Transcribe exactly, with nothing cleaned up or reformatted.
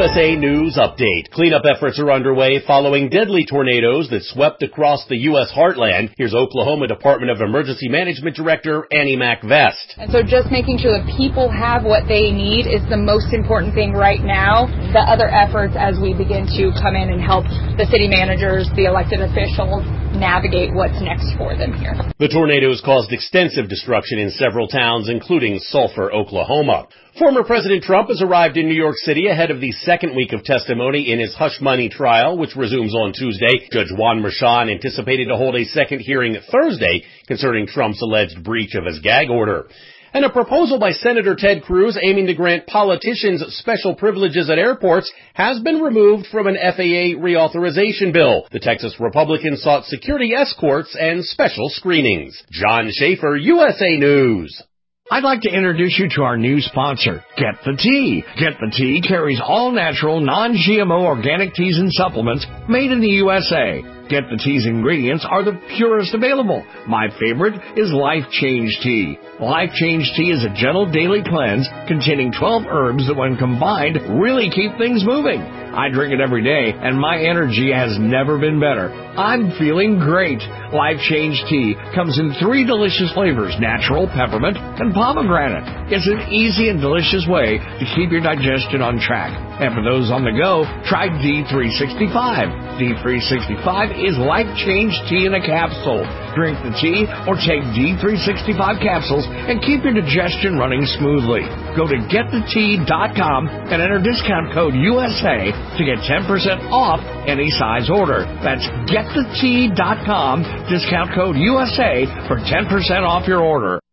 U S A News Update. Cleanup efforts are underway following deadly tornadoes that swept across the U S heartland. Here's Oklahoma Department of Emergency Management Director Annie MacVest. And so just making sure that people have what they need is the most important thing right now. The other efforts as we begin to come in and help the city managers, the elected officials, navigate what's next for them here. The tornadoes caused extensive destruction in several towns, including Sulphur, Oklahoma. Former President Trump has arrived in New York City ahead of the second week of testimony in his hush money trial, which resumes on Tuesday. Judge Juan Merchan anticipated to hold a second hearing Thursday concerning Trump's alleged breach of his gag order. And a proposal by Senator Ted Cruz aiming to grant politicians special privileges at airports has been removed from an F A A reauthorization bill. The Texas Republican sought security escorts and special screenings. John Schaefer, U S A News. I'd like to introduce you to our new sponsor, Get the Tea. Get the Tea carries all-natural, non-G M O organic teas and supplements made in the U S A. Get the Tea's ingredients are the purest available. My favorite is Life Change Tea. Life Change Tea is a gentle daily cleanse containing twelve herbs that, when combined, really keep things moving. I drink it every day, and my energy has never been better. I'm feeling great. Life Change Tea comes in three delicious flavors, natural, peppermint, and pomegranate. It's an easy and delicious way to keep your digestion on track. And for those on the go, try D three sixty-five. D three sixty-five is Life Change Tea in a capsule. Drink the tea or take D three sixty-five capsules and keep your digestion running smoothly. Go to get the tea dot com and enter discount code U S A to get ten percent off any size order. That's get the tea dot com, discount code U S A for ten percent off your order.